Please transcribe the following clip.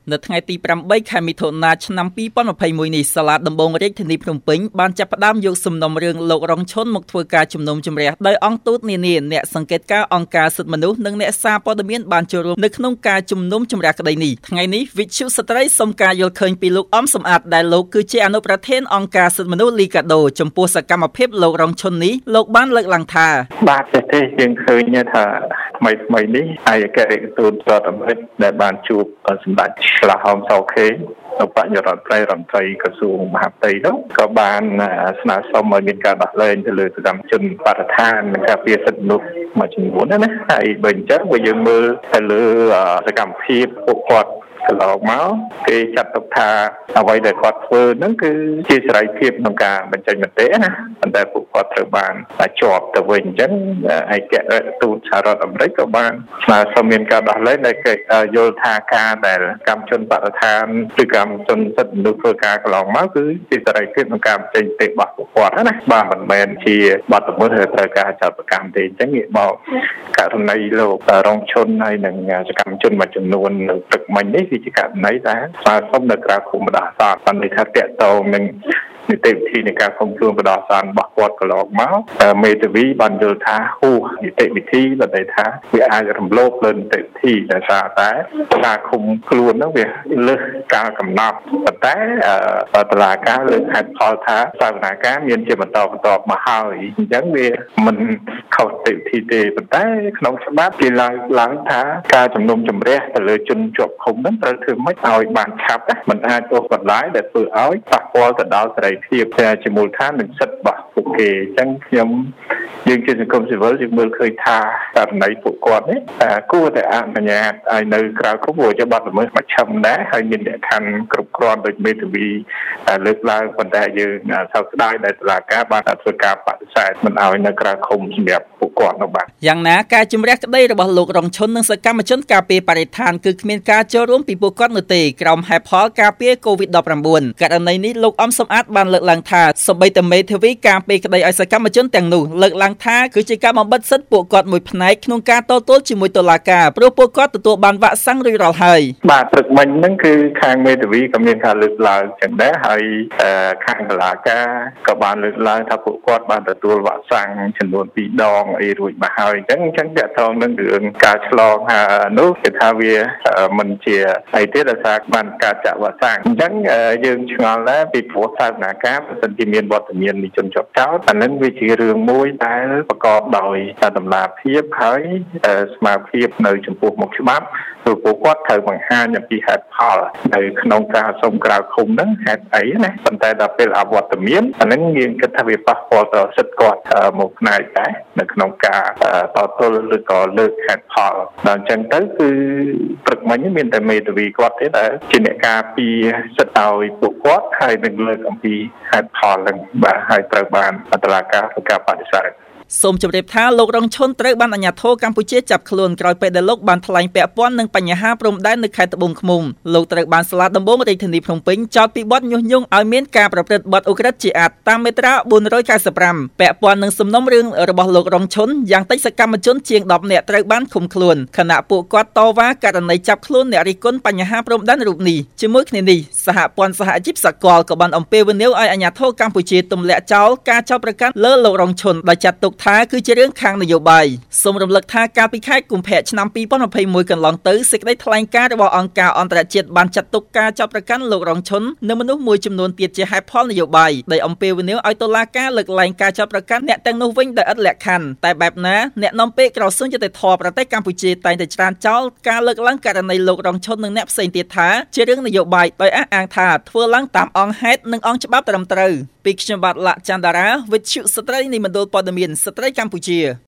នៅថ្ងៃទី8ខែមិថុនាឆ្នាំ2021នេះសាលាដំបងរាជធានីភ្នំពេញបានចាប់ផ្ដើមយកសំណុំរឿងលោករងឈុនមកធ្វើការជំនុំជម្រះដោយអង្គទូតនានាអ្នកសង្កេតការណ៍អង្គការសិទ្ធិមនុស្សនិងអ្នកសារព័ត៌មានបានចូលរួមនៅក្នុងការជំនុំជម្រះក្តីនេះថ្ងៃនេះវិទ្យុស្ត្រីសុំការយល់ឃើញពីលោកអំសំអាតដែលលោកគឺជាអនុប្រធានអង្គការសិទ្ធិមនុស្សលីកាដូចំពោះសកម្មភាពលោករងឈុននេះលោកបានលើកឡើងថាបាទទេយើងឃើញថាថ្មីនេះឯកអគ្គរដ្ឋទូតរដ្ឋអាមេរិកដែលបានជួបសម្ដេចឆ្លាហោមសោខេបញ្ញរដ្ឋត្រីក្រសួងមហាផ្ទៃនោះក៏បានស្នើសុំឲ្យមានការដោះលែងទៅលើសកម្មជនបរិស្ថាននិងការពារសិទ្ធិមនុស្សមួយចំនួនណាហើយបើអញ្ចឹងបើយើងមើលទៅលើសកម្មភាពពួកគាត់កន្លងមកគេចាត់ទុកថាអ្វីដែលគាត់ធ្វើហ្នឹងគឺជាសេរីភាពក្នុងការបញ្ចេញមតិណាប៉ុន្តែពួកគាត់ត្រូវបានជាប់ទៅវិញអញ្ចឹងឯកអគ្គរដ្ឋទូតសហរដ្ឋអាមេរិកក៏បានស្នើសុំមានការដោះលែងដែលគេយល់ថាការដែលកម្មជនបរិស្ថានឬកម្មជនសិទ្ធិមនុស្សធ្វើការកន្លងមកគឺជាសេរីភាពក្នុងការបញ្ចេញមតិរបស់ពួកគាត់ណាបាទមិនមែនជាបទល្មើសឬត្រូវការចាត់ប្រកាន់ទេអញ្ចឹងងាកមកករណីលោករងឈុនហើយនិងសកម្មជនមួយចំនួននៅទឹកមិញនេះគឺជាករណីដែលស្នើសុំនៅក្រៅឃុំបណ្ដោះអាសន្នបានន័យថាតាក់ទងនឹងនីតិវិធីនៃការឃុំខ្លួនបណ្ដោះអាសន្នរបស់គាត់កន្លងមកមេធាវីបានយល់ថាហួសនីតិវិធីបានន័យថាវាអាចរំលោភលើនីតិវិធីដោយសារតែការឃុំខ្លួននោះវាលើសការកំណត់ប៉ុន្តែតុលាការលើកហេតុផលថាសវនាការមានជាបន្តមកហើយអញ្ចឹងវាមិនខុសនីតិវិធីទេប៉ុន្តែក្នុងច្បាប់គេឡើងថាការជំនុំជម្រះទៅលើជនជាប់ឃុំហ្នឹងត្រូវធ្វើម៉េចឲ្យបានឆាប់មិនអាចទោសបន្លាយដែលធ្វើឲ្យប៉ះពាល់ទៅដល់សេរីភាពជាមូលដ្ឋាននិងសិទ្ធិរបស់ពួកគេអញ្ចឹងយើងជាសង្គមស៊ីវិលយើងមើលឃើញថាករណីពួកគាត់នេះគួរតែអនុញ្ញាតឲ្យនៅក្រៅឃុំព្រោះជាបទល្មើសមជ្ឈិមដែរហើយមានលក្ខខណ្ឌគ្រប់គ្រាន់ដោយមេធាវីលើកឡើងប៉ុន្តែយើងសោកស្ដាយដែលតុលាការបានធ្វើការបដិសេធមិនឲ្យនៅក្រៅឃុំសម្រាប់ពួកគាត់នោះបាទយ៉ាងណាការជំរះក្តីរបស់លោករងឈុននិងសកម្មជនការពារបរិស្ថានគឺគ្មានការចូលរួមពីពួកគាត់នោះទេក្រោមហេតុផលការពារ COVID-19 ករណីនេះលោកអំសំអាតបានលើកឡើងថាសូម្បីតែមេធាវីការពារក្តីឲ្យសកម្មជនទាំងនោះលើកឡើងថាគឺជាការបំបិទសិទ្ធិពួកគាត់មួយផ្នែកក្នុងការតទល់ជាមួយតុលាការព្រោះពួកគាត់ទទួលបានវ៉ាក់សាំងរួចរាល់ហើយបាទព្រឹកមិញហ្នឹងគឺខាងមេធាវីក៏មានការលើកឡើងចឹងដែរហើយខាងតុលាការក៏បានលើកឡើងថាពួកគាត់បានទទួលវ៉ាក់សាំងចំនួន2ដងអីរួចមកហើយអញ្ចឹងតាក់ទងនឹងរឿងការឆ្លងនោះគឺថាវាមិនជាអីទេដោយសារបានការចាក់វ៉ាក់សាំងអញ្ចឹងយើងឆ្ងល់ដែរពីព្រោះសាវនាការប្រសិនជាមានវត្តមាននៃជនជាប់ចោតអានឹងវាជារឿងមួយដែលប្រកបដោយតម្លាភាពហើយស្មារតីនៅចំពោះមុខច្បាប់ព្រោះពួកគាត់ត្រូវបង្ហាញអំពីហេតុផលនៅក្នុងការសុំក្រៅឃុំហ្នឹងហេតុអីណាប៉ុន្តែដល់ពេលអវត្តមានអានឹងយើងគិតថាវាប៉ះពាល់ដល់សិទ្ធិគាត់មួយផ្នែកដែរនៅក្នុងការតទល់ឬក៏លើកហេតុផលដល់អញ្ចឹងទៅគឺព្រឹកមិញមានតែមេធាវីគាត់ទេដែលជាអ្នកការពារសិទ្ធិឲ្យពួកគាត់ហើយនឹងលើកអំពីហេតុផលហ្នឹងបាទហើយត្រូវបានតុលាការធ្វើការបដិសេធសូមជម្រាបថាលោករងឈុនត្រូវបានអាជ្ញាធរកម្ពុជាចាប់ខ្លួនក្រោយពេលដែលលោកបានថ្លែងពាក់ព័ន្ធនឹងបញ្ហាព្រំដែននៅខេត្តត្បូងឃ្មុំលោកត្រូវបានសាលាដំបងរាជធានីភ្នំពេញចោទពីបទញុះញង់ឲ្យមានការប្រព្រឹត្តបទឧក្រិដ្ឋជាអាតតាមមាត្រា495ពាក់ព័ន្ធនឹងសំណុំរឿងរបស់លោករងឈុនយ៉ាងតិចសកម្មជនជាង10នាក់ត្រូវបានឃុំខ្លួនខណៈពួកគាត់តវ៉ាករណីចាប់ខ្លួនអ្នករិះគន់បញ្ហាព្រំដែនរូបនេះជាមួយគ្នានេះសហព័ន្ធសហជីពសកលក៏បានអំពាវនាវឲ្យអាជ្ញាធរកម្ពុជាទម្លាក់ចោលការចោទប្រកាន់លើលោករងឈុនដោយចាត់ទុកថាគឺជារឿងខាងនយោបាយសូមរំលឹកថាកាលពីខែកុម្ភៈឆ្នាំ2021កន្លងទៅសេចក្តីថ្លែងការណ៍របស់អង្គការអន្តរជាតិបានចាត់ទុកការចោទប្រកាន់លោករងឈុននិងមនុស្សមួយចំនួនទៀតជាហេតុផលនយោបាយដោយអំពាវនាវឲ្យតុលាការលើកលែងការចោទប្រកាន់អ្នកទាំងនោះវិញដោយឥតលក្ខខណ្ឌតែបែបណាអ្នកនាំពាក្យក្រសួងយុតិធម៌ប្រទេសកម្ពុជាតែងតែច្រានចោលការលើកឡើងករណីលោករងឈុននិងអ្នកផ្សេងទៀតថាជារឿងនយោបាយដោយអះអាងថាធ្វើឡើងតាមអង្គហេតុនិងអង្គច្បាប់ត្រឹមត្រូវពីខ្ញុំបាទលក្ខចន្ទរាវិទ្យុស្ត្រីនៃមណ្ឌលព័ត៌មានស្ត្រីកម្ពុជា